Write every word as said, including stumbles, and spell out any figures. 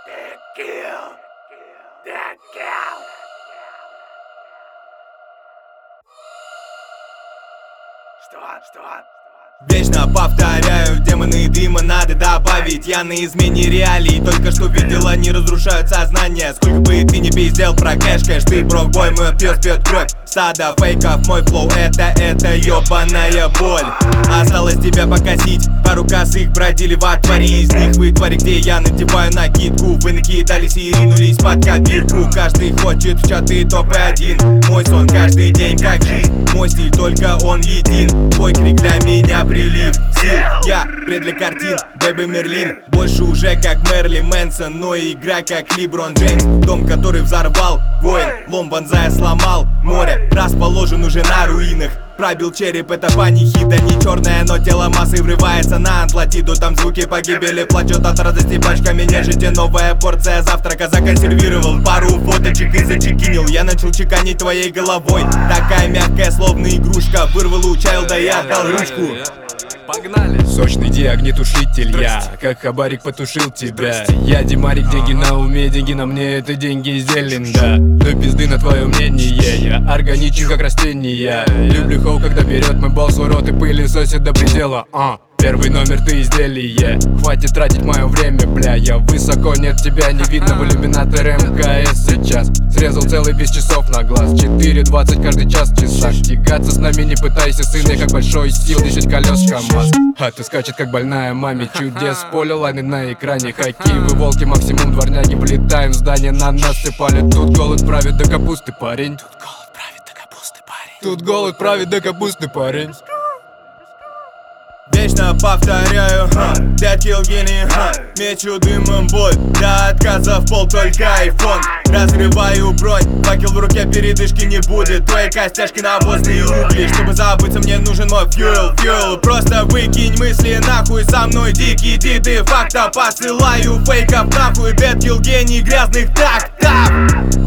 Dead kill. Dead kill. Что? Что? Вечно повторяю, демоны дыма надо добавить. Я на измене реалий, только что видел, они разрушают сознание. Сколько бы ты не пиздел про кэш, кэш, ты брокбой, мой пес пьет кровь. Стадо фейков, мой флоу, это, это ёбаная боль. Осталось тебя покосить, пару косых бродили во дворе. Из них вы твари, где я надеваю накидку. Вы накидались и ринулись под копирку. Каждый хочет в чаты топ один. Мой сон каждый день как жизнь, мой стиль только он един. Твой крик для меня прилив сил, я пред для картин, Бэби Мерлин. Больше уже как Мерли Мэнсон, но игра как Леброн Джеймс. Дом, который взорвал воин, лом бонзая сломал. Море расположен уже на руинах. Пробил череп, это панихида, не черная, но тело массы врывается на Атлантиду. Там звуки погибели, плачет от радости пачками. Нежите новая порция завтрака, законсервировал пару фоточек и зачекинил. Я начал чеканить твоей головой, такая мягкая, словно игрушка. Вырвал у Чайлда и отдал ручку. Погнали! Сочный диагнетушитель, я как хабарик потушил тебя. Я Димарик, деньги на уме, деньги на мне, это деньги зелень, да. Ну пизды на твое мнение, я органичен как растение. Люблю хоу, когда берет мой бол свой рот и пылесосит до предела, а. Первый номер ты изделие, хватит тратить мое время, бля. Я высоко, нет тебя, не видно в иллюминаторе МКС сейчас. Срезал целый без часов на глаз, четыре двадцать каждый час в часах. Тягаться с нами не пытайся, сын, я как большой стил, десять колес КамАЗ. А ты скачет как больная маме, чудес, полилайны на экране. Хоккей, вы волки, максимум дворняги, влетаем в здание, на нас сыпали. Тут голод правит до капусты, парень. Тут голод правит до капусты, парень. Тут голод правит до капусты, парень. Вечно повторяю, Dead kill гений, мечу дымом боль. До отказа в пол только айфон. Разрываю бронь, факел в руке, передышки не будет. Твои костяшки навозные угли. Чтобы забыться, мне нужен мой фьюэл, фьюэл. Просто выкинь мысли нахуй, со мной дикие диды факта. Посылаю фейков нахуй, Dead kill гений грязных тактов.